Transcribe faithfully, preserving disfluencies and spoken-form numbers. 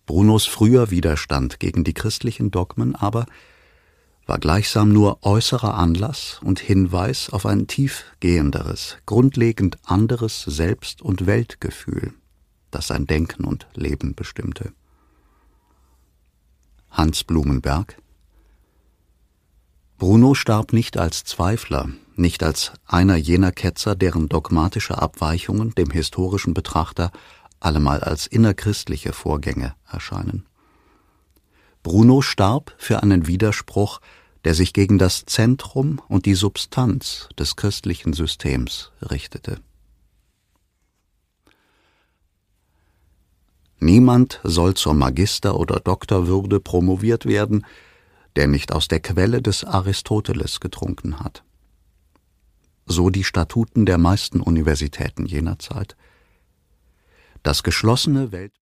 Brunos früher Widerstand gegen die christlichen Dogmen aber war gleichsam nur äußerer Anlass und Hinweis auf ein tiefgehenderes, grundlegend anderes Selbst- und Weltgefühl, das sein Denken und Leben bestimmte. Hans Blumenberg. Bruno starb nicht als Zweifler, nicht als einer jener Ketzer, deren dogmatische Abweichungen dem historischen Betrachter allemal als innerchristliche Vorgänge erscheinen. Bruno starb für einen Widerspruch, der sich gegen das Zentrum und die Substanz des christlichen Systems richtete. Niemand soll zur Magister- oder Doktorwürde promoviert werden, der nicht aus der Quelle des Aristoteles getrunken hat. So die Statuten der meisten Universitäten jener Zeit. Das geschlossene Welt